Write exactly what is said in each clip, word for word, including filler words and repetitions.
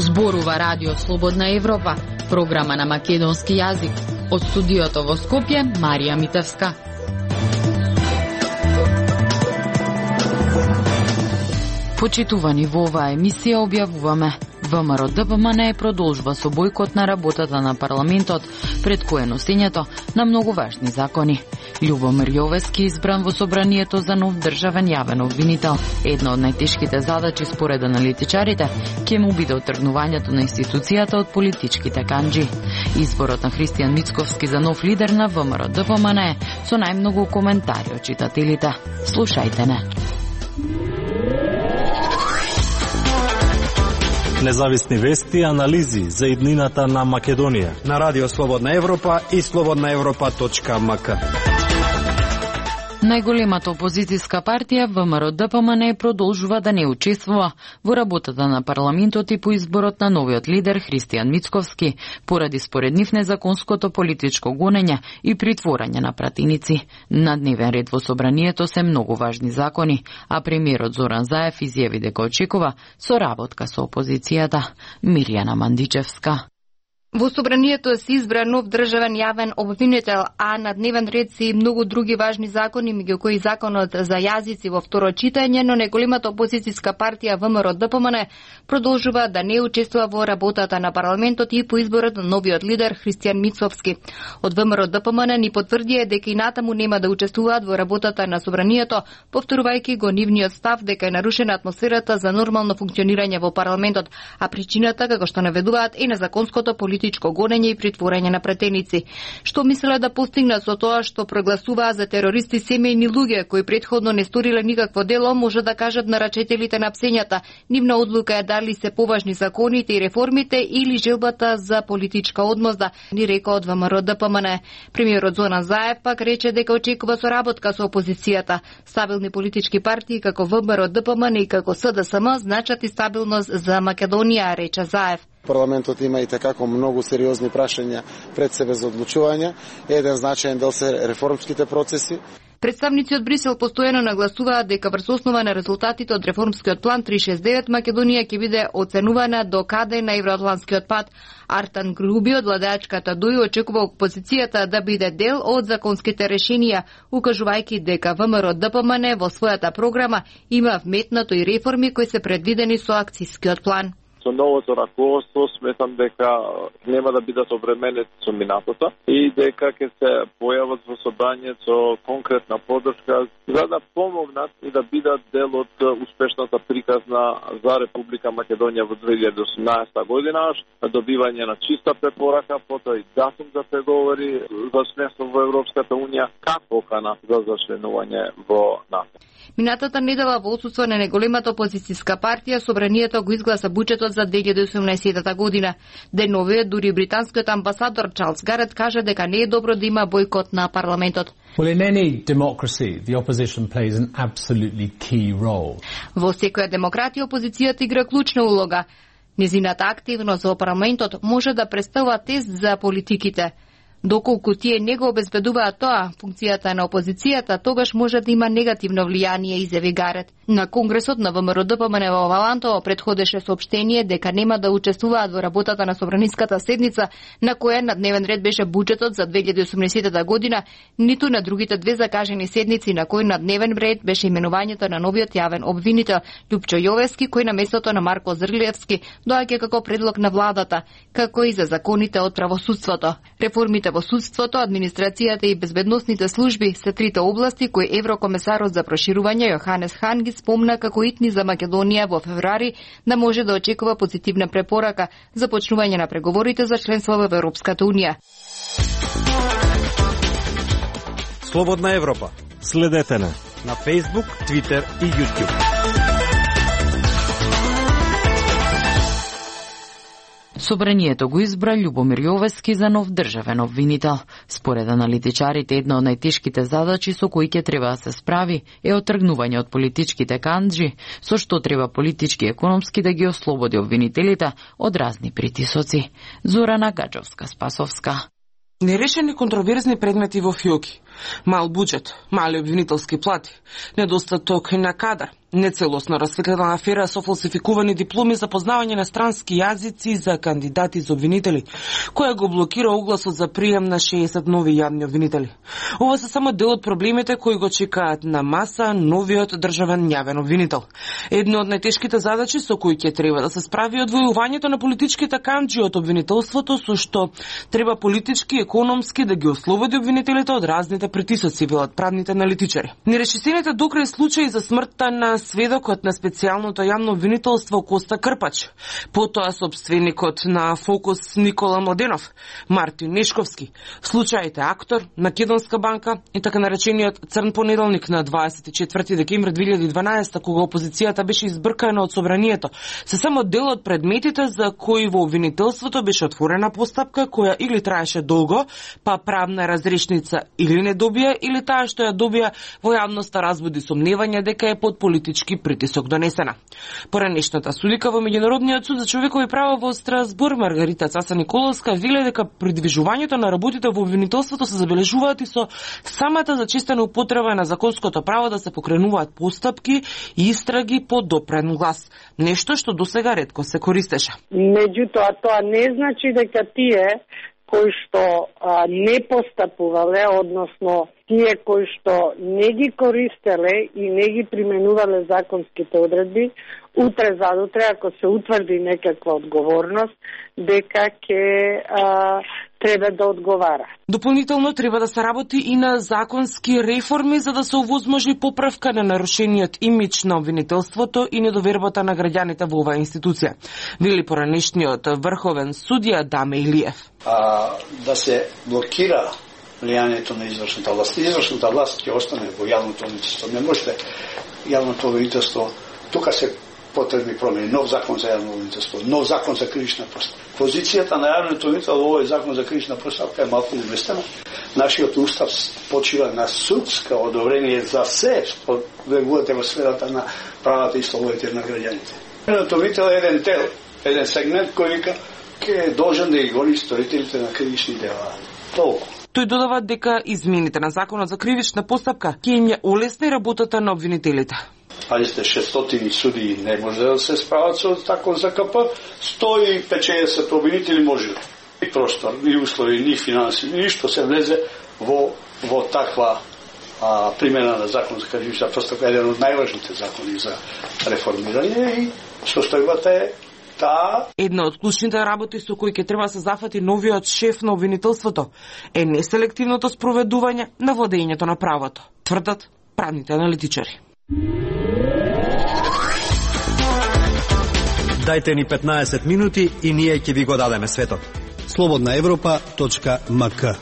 Зборува Радио Слободна Европа, програма на македонски јазик. Од студиото во Скопје, Марија Митевска. Почитувани, во оваа емисија објавуваме: ВМРО-ДПМН продолжува со бојкот на работата на парламентот, пред кое носењето на многу важни закони. Љубомир Јовески избран во собранието за нов државен јавен обвинител. Една од најтешките задачи според аналитичарите ќе му биде отргнувањето на институцијата од политичките канџи. Изборот на Христијан Мицковски за нов лидер на ВМРО-ДПМН со најмногу коментари од читателите. Слушајте не. Независни вести и анализи за иднината на Македонија на Радио Слободна Европа и слободна европа точка ем ка. Најголемата опозицијска партија ВМРО-ДПМН продолжува да не учествува во работата на парламентот и по изборот на новиот лидер Христијан Мицковски, поради според нив незаконското политичко гонење и притворање на пратеници. На дневен ред во собранието се многу важни закони, а премиерот Зоран Заев изјави дека очекува соработка со опозицијата. Мирјана Мандичевска. Во собранието се избра нов државен јавен обвинител, а на дневен ред се и многу други важни закони, меѓу кои законот за јазици во второ читање, но неголемата опозицијска партија ВМРО-ДПМН продолжува да не учествува во работата на парламентот и по изборот на новиот лидер Христијан Мицковски. Од ВМРО-ДПМН ни потврдија дека и натаму нема да учествуваат во работата на собранието, повторувајќи го нивниот став дека е нарушена атмосферата за нормално функционирање во парламентот, а причината, како што наведуваат, е незаконското политичко политичко гонење и притворање на пратеници. Што мислеле да постигнат со тоа што прогласуваа за терористи семејни луѓе кои претходно не сториле никакво дело, може да кажат нарачителите на псењата. Нивна одлука е дали се поважни законите и реформите или желбата за политичка одмозда, ни река од ВМРО-ДПМН. Премиерот Зоран Заев пак рече дека очекува соработка со опозицијата. Стабилни политички партии како ВМРО-ДПМН и како СДСМ значат и стабилност за Македонија, рече Заев. Парламентот има и такако многу сериозни прашања пред себе за одлучување. Еден значаен дел се реформските процеси. Представници од Брисел постојано нагласуваат дека врз основа на резултатите од реформскиот план триста и шесет и девет Македонија ќе биде оценувана до каде на евроатлантскиот пат. Артан Груби од владеачката ДОИ очекува опозицијата да биде дел од законските решенија, укажувајќи дека ВМРО-ДПМН во својата програма има вметнато и реформи кои се предвидени со акцискиот план. Со новото раководство сметам дека нема да бидат обременети со минатото и дека ќе се појават во собранието со конкретна подршка за да помогнат и да бидат дел од успешната приказна за Република Македонија во две илјади и осумнаесета година, добивање на чиста препорака, потоа и датум за преговори за членство во Европската унија, како покана за зачленување во НАТО. Минатата недела во отсуство на неголемата опозицијска партија, собранието го изгласа буџетот за две илјади и осумнаесета година. Деновиот дури британскиот амбасадор Чарлс Гарет кажа дека не е добро да има бојкот на парламентот. Well, in any democracy, the opposition plays an absolutely key role. Во секоја демократија опозицијата игра клучна улога. Незината активност во парламентот може да представува тест за политиките. Доколку тие не го обезбедуваат тоа, функцијата на опозицијата тогаш може да има негативно влијание, изјави Гарет. На Конгресот на ВМРО-ДПМН во Валантово предходеше соопштение дека нема да учествуваат во работата на собраниската седница, на која на дневен ред беше буџетот за две илјади и осумнаесета година, ниту на другите две закажени седници на кои на дневен ред беше именувањето на новиот јавен обвинител Љупчо Јовески, кој на местото на Марко Зрглевски доаѓа како предлог на владата, како и за законите од правосудството. Реформите во судството, администрацијата и безбедносните служби се трите области кои еврокомесарот за проширување Јоханес Хан ги спомна како итни за Македонија во февруари да може да очекува позитивна препорака за почнување на преговорите за членство во Европската унија. Слободна Европа. Следете на на Facebook, Twitter и YouTube. Собранието го избра Љубомир Јовески за нов државен обвинител. Според аналитичарите, една од најтешките задачи со кои ќе треба да се справи е отргнување од политичките канџи, со што треба политички и економски да ги ослободи обвинителите од разни притисоци. Зорана Гаджовска-Спасовска. Нерешени контроверзни предмети во фиоки, Мал буџет, мали обвинителски плати, недостаток на кадар, нецелосно расветлена афера со фалсификувани дипломи за познавање на странски јазици за кандидати за обвинители, која го блокира огласот за прием на шеесет нови јавни обвинители. Ова се само дел од проблемите кои го чекаат на маса новиот државен јавен обвинител. Едно од најтешките задачи со кои ќе треба да се справи одвојувањето на политичките канџи од обвинителството, со што треба политички и економски да ги ослободи обвинителите од разните притисоци, велат правните аналитичари. Нерешисените докрај случаи за смртта на сведокот на специјалното јавно обвинителство Коста Крпач, потоа собственикот на Фокус Никола Младенов, Мартин Нешковски, случаите актор, Македонска банка и така наречениот црн понеделник на дваесет и четврти декември две илјади и дванаесета, кога опозицијата беше избркана од собранието, се само дел од предметите за кои во обвинителството беше отворена постапка која или траеше долго, па правна разрешница или не добија, или таа што ја добија во јавноста разбуди сомневање дека е под политички притисок донесена. Поранешната судика во Меѓународниот суд за човекови права во Страсбург, Маргарита Цаца Николовска, веле дека придвижувањето на работите во обвинителството се забележуваат и со самата зачестена употреба на законското право да се покренуваат постапки и истраги по допрен глас, нешто што досега ретко се користеше. Меѓутоа, тоа не значи дека тие кои што а, не постапувале, односно тие кои што не ги користеле и не ги применувале законските одредби, утре задутре, ако се утврди некаква одговорност, дека ќе треба да одговара. Дополнително треба да се работи и на законски реформи за да се овозможи поправка на нарушениот имидж на обвинителството и недовербата на граѓаните во оваа институција, вели поранешниот врховен судија Даме Илиев. А, да се блокира влијанието на извршната власт. Извршната власт ќе остане во јавното обвинителство. Не можете јавното обвинителство, тука се потребни промени, нов закон за јавно обвинителство, нов закон за кривична постапка. Позицијата на јавното обвинителство во овој закон за кривична постапка е малку уместена. Нашиот устав почива на судска одобрение за се, што влегувате во сферата на правата и слободите на граѓаните. Јавното обвинител е еден дел, еден сегмент кој вика ќе е должен да ги гони сторителите на кривични дела. Толку. Тој додава дека измените на законот за кривична постапка ќе им ја олесни работата на обвинителите. Ali ste šeststotini sudi ne može da se spravati sa takvom Z K P, sto pedeset obvinitelji može. Ni prostor, ni uslovi, ni finansije, ni ništa se vleze vo, vo takva a, primjena na zakon za krivična postupka, jedan od najvažnijih zakoni za reformiranje i состојбата е таа. Една од клучните работи со кои ќе треба да се зафати новиот шеф на обвинителството е неселективното спроведување на владењето на правото, тврдат правните аналитичари. Дајте ни петнаесет минути и ние ќе ви го дадеме светот. слободна европа точка м к.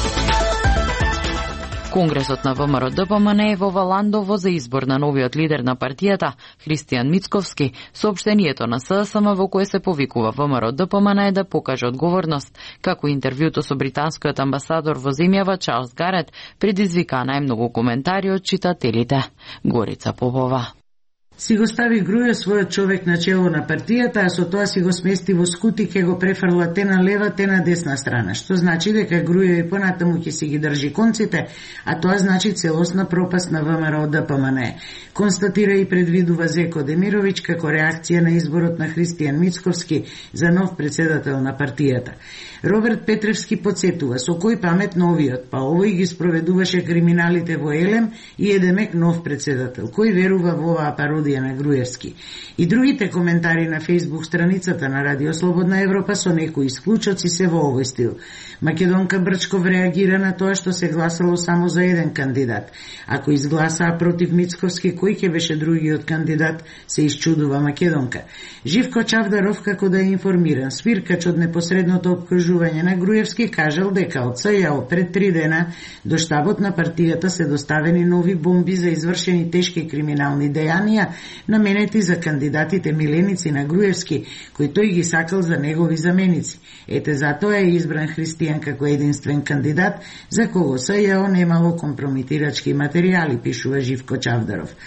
Конгресот на ВМРО Д П М Н е во Валандово за избор на новиот лидер на партијата, Христијан Мицковски. Соопштението на С С М во кое се повикува ВМРО Д П М Н е да покаже одговорност, како интервјуто со британскиот амбасадор во земјава Чарлс Гарет предизвика најмногу коментари од читателите. Горица Попова. Си го стави Грујо својот човек на чело на партијата, а со тоа си го смести во скути, ке го префрла те на лева, те на десна страна, што значи дека Грујо и понатаму ќе си ги држи конците, а тоа значи целосна пропаст на ВМРО Д П М Н. Констатира и предвидува Зеко Демировиќ како реакција на изборот на Христијан Мицковски за нов председател на партијата. Роберт Петревски подсетува со кој памет новиот, па овој ги спроведуваше криминалите во Елем и е демек нов председател, кој верува во оваа пародија на Груевски. И другите коментари на Facebook страницата на Радио Слободна Европа со некои исклучоци се во овој стил. Македонка Брчков реагира на тоа што се гласало само за еден кандидат. Ако изгласаа против Мицковски, кој ќе беше другиот кандидат, се исчудува Македонка. Живко Чавдаров, како да е информиран свиркач од непосредното опкружување на Груевски, кажал дека од С Ј О пред три дена до штабот на партијата се доставени нови бомби за извршени тешки криминални дејанија, наменети за кандидатите миленици на Груевски, кои тој ги сакал за негови заменици. Ете затоа е избран Христијан како единствен кандидат, за кого С Ј О немало компромитирачки материјали, пишува Живко Чавдаров.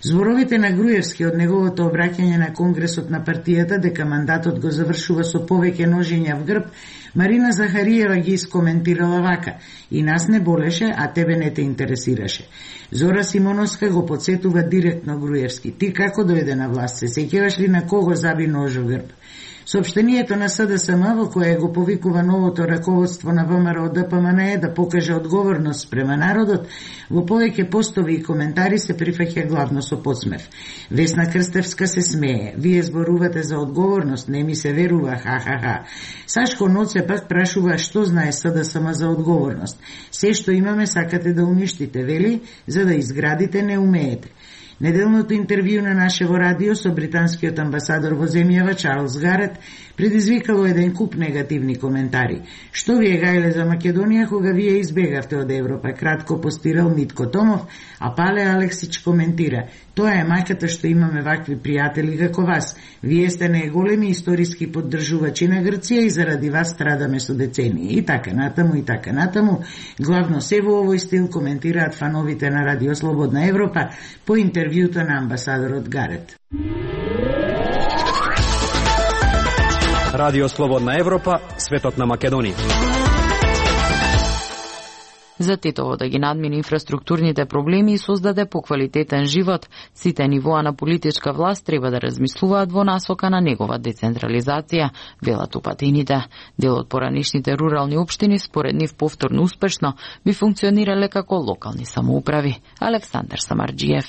Зборовите на Груевски од неговото обраќање на Конгресот на партијата дека мандатот го завршува со повеќе ножења в грб, Марина Захариева ги искоментирала вака: и нас не болеше, а тебе не те интересираше. Зора Симоновска го подсетува директно Груевски: ти како дојде на власт, се сеќаваш ли на кого заби нож в грб? Соопштението на СДСМ во кое го повикува новото раководство на ВМРО ДПМНЕ да покаже одговорност спрема народот, во повеќе постови и коментари се прифаќа главно со подсмев. Весна Крстевска се смее: вие зборувате за одговорност, не ми се верува, ха-ха-ха. Сашко Ноце пак прашува што знае СДСМ за одговорност. Се што имаме сакате да уништите, вели, за да изградите не умеете. Неделното интервју на нашево радио со британскиот амбасадор во земјава Чарлс Гарет предизвикало еден куп негативни коментари. Што ви е гајле за Македонија кога вие избегавте од Европа, кратко постирал Митко Томов, а Пале Алексич коментира: тоа е маката што имаме вакви пријатели како вас. Вие сте најголеми историски поддржувачи на Грција и заради вас страдаме со децении. И така натаму, и така натаму. Главно се во овој стил коментираат фановите на Радио Слободна Европа по интервјута на амбасадорот Гарет. Радио Слободна Европа, светот на Македонија. За Титово да ги надмини инфраструктурните проблеми и создаде поквалитетен живот, сите нивоа на политичка власт треба да размислуваат во насока на негова децентрализација, велат упатените. Дел од поранишните рурални општини според нив повторно успешно би функционирале како локални самоуправи. Александар Самарджиев.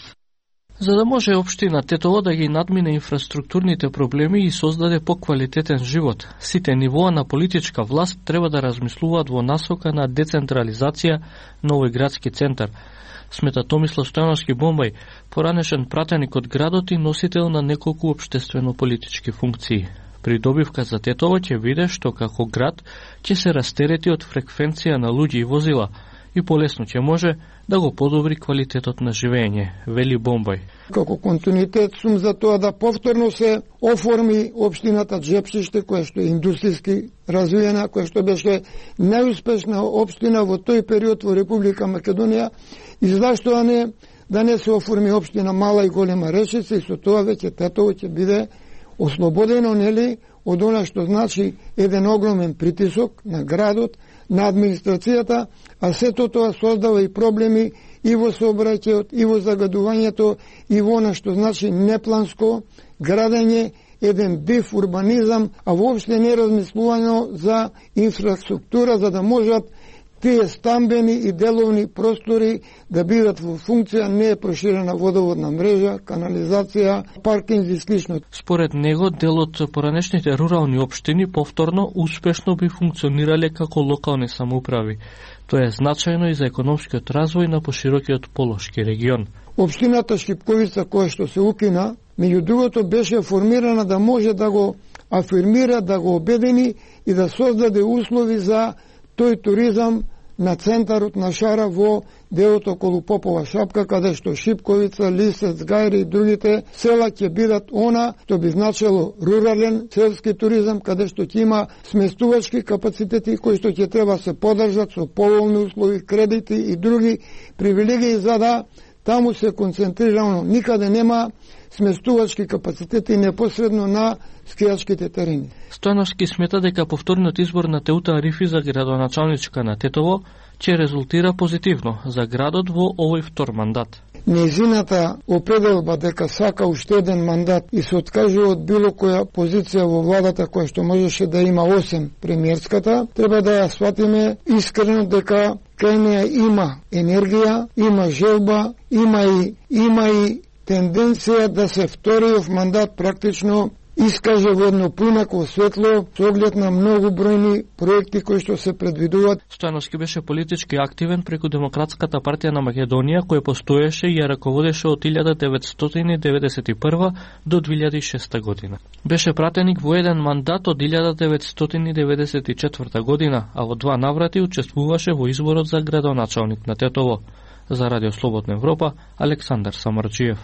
За да може општина Тетово да ги надмине инфраструктурните проблеми и создаде поквалитетен живот, сите нивоа на политичка власт треба да размислуваат во насока на децентрализација на овој градски центар, смета Томислав Стојановски Бомбај, поранешен пратеник од градот и носител на неколку општествено-политички функции. Придобивка за Тетово ќе биде што како град ќе се растерети од фреквенција на луѓе и возила и полесно ќе може да го подобри квалитетот на живење, вели Бомбај. Како континуитет сум за тоа да повторно се оформи општината Джепшиште, која што е индустријски развиена, која што беше најуспешна општина во тој период во Република Македонија, и зашто не да не се оформи општина Мала и Голема Решица, и со тоа веќе Тетово ќе биде ослободено, нели, од она што значи еден огромен притисок на градот, на администрацијата, а сето тоа создава и проблеми и во сообраќајот, и во загадувањето, и во она што значи непланско градење, еден див урбанизам, а воопште не размислување за инфраструктура, за да можат тие стамбени и деловни простори да бидат во функција, не е проширена водоводна мрежа, канализација, паркинзи и слично. Според него, дел од поранешните рурални општини повторно успешно би функционирале како локални самоуправи. Тоа е значајно и за економскиот развој на поширокиот Полошки регион. Општината Шипковица, која што се укина, меѓу другото беше формирана да може да го афирмира, да го обедини и да создаде услови за тој туризам на центарот на Шара во делот околу Попова шапка, каде што Шипковица, Лисец, Гајри и другите села ќе бидат она што би значило рурален селски туризам, каде што ќе има сместувачки капацитети кои што ќе треба се подржат со поволни услови, кредити и други привилегии, за да таму се концентрирано. Никаде нема сместувачки капацитети непосредно на скијачките терени. Стојановски смета дека повторниот избор на Теута Арифи за градоначалничка на Тетово ќе резултира позитивно за градот во овој втор мандат. Незината определба дека сака уште еден мандат и се откажува од било која позиција во владата која што можеше да има осем премиерската, треба да ја сватиме искрено дека кај неја има енергија, има желба, има и има и тенденција да се вториот мандат практично искаже во едно поинако светло со оглед на многу бројни проекти кои што се предвидуваат. Стојановски беше политички активен преку Демократската партија на Македонија, која постоеше и ја раководеше од илјада деветстотини деветдесет и прва до две илјади и шеста година. Беше пратеник во еден мандат од илјада деветстотини деветдесет и четврта година, а во два наврати учествуваше во изборот за градоначалник на Тетово. За Радио Слободна Европа, Александар Самарджиев.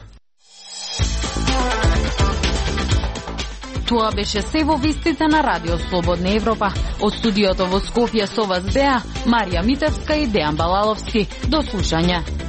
Тоа беше се во вестите на Радио Слободна Европа. Од студиото во Скопје со вас беа Марија Митевска и Дејан Балаловски. До слушање.